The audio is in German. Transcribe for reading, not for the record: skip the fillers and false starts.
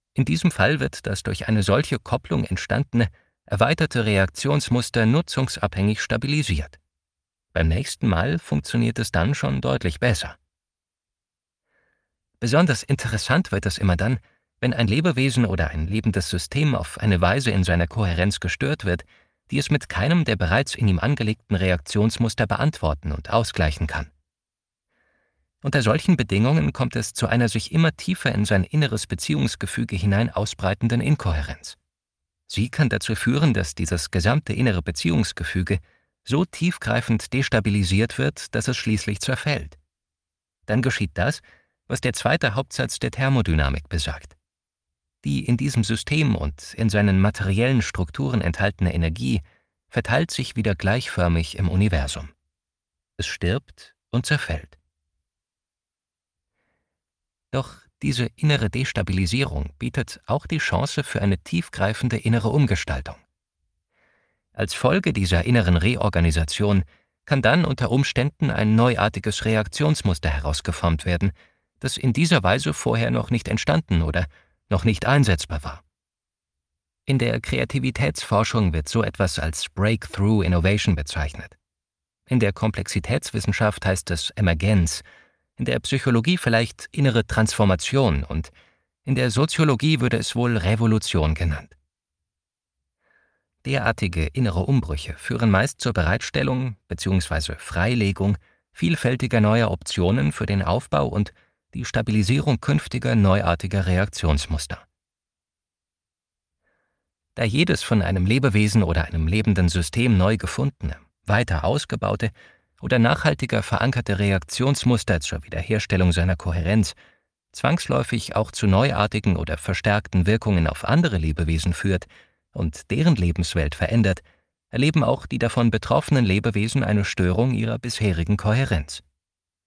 In diesem Fall wird das durch eine solche Kopplung entstandene, erweiterte Reaktionsmuster nutzungsabhängig stabilisiert. Beim nächsten Mal funktioniert es dann schon deutlich besser. Besonders interessant wird es immer dann, wenn ein Lebewesen oder ein lebendes System auf eine Weise in seiner Kohärenz gestört wird, die es mit keinem der bereits in ihm angelegten Reaktionsmuster beantworten und ausgleichen kann. Unter solchen Bedingungen kommt es zu einer sich immer tiefer in sein inneres Beziehungsgefüge hinein ausbreitenden Inkohärenz. Sie kann dazu führen, dass dieses gesamte innere Beziehungsgefüge so tiefgreifend destabilisiert wird, dass es schließlich zerfällt. Dann geschieht das, was der zweite Hauptsatz der Thermodynamik besagt. Die in diesem System und in seinen materiellen Strukturen enthaltene Energie verteilt sich wieder gleichförmig im Universum. Es stirbt und zerfällt. Doch diese innere Destabilisierung bietet auch die Chance für eine tiefgreifende innere Umgestaltung. Als Folge dieser inneren Reorganisation kann dann unter Umständen ein neuartiges Reaktionsmuster herausgeformt werden, das in dieser Weise vorher noch nicht entstanden oder noch nicht einsetzbar war. In der Kreativitätsforschung wird so etwas als Breakthrough Innovation bezeichnet. In der Komplexitätswissenschaft heißt es Emergenz, in der Psychologie vielleicht innere Transformation und in der Soziologie würde es wohl Revolution genannt. Derartige innere Umbrüche führen meist zur Bereitstellung bzw. Freilegung vielfältiger neuer Optionen für den Aufbau und die Stabilisierung künftiger neuartiger Reaktionsmuster. Da jedes von einem Lebewesen oder einem lebenden System neu gefundene, weiter ausgebaute oder nachhaltiger verankerte Reaktionsmuster zur Wiederherstellung seiner Kohärenz zwangsläufig auch zu neuartigen oder verstärkten Wirkungen auf andere Lebewesen führt und deren Lebenswelt verändert, erleben auch die davon betroffenen Lebewesen eine Störung ihrer bisherigen Kohärenz.